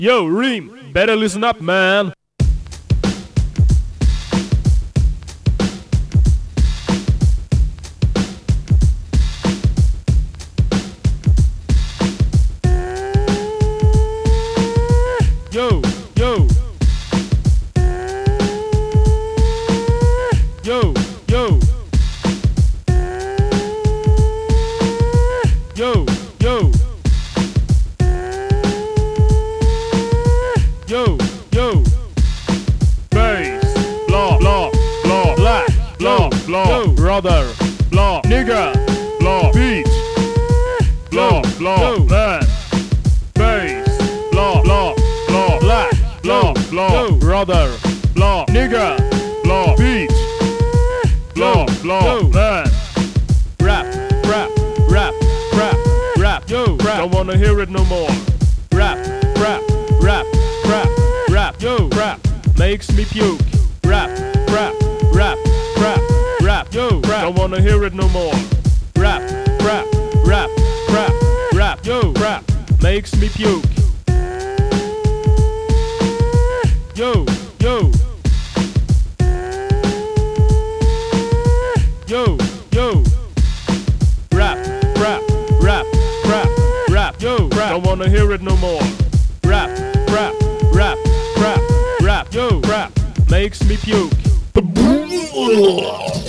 Yo, Reem, better listen up, man. Yo, yo. Yo, yo. Yo, yo. Yo, yo. Bass, blah, blah, blah, black, blah, blah, yo, brother, blah, nigga, blah, beat, blah, blah, man. Bass, blah, blah, blah, black, blah, blah, yo, brother, blah, nigga, blah, beat, blah, blah, man. Rap, rap, rap, rap, rap, yo, rap. Don't wanna hear it no more. Rap, rap, rap, rap, rap, yo, rap makes me puke. Rap, rap, rap, rap, rap, yo, rap. Don't wanna hear it no more. Rap, rap, rap, rap, rap, yo, rap makes me puke. Yo, yo. Yo, yo. Rap, rap, rap, rap, rap, yo, rap. Don't wanna hear it no more. Rap, rap, rap, rap, rap, yo, rap makes me puke.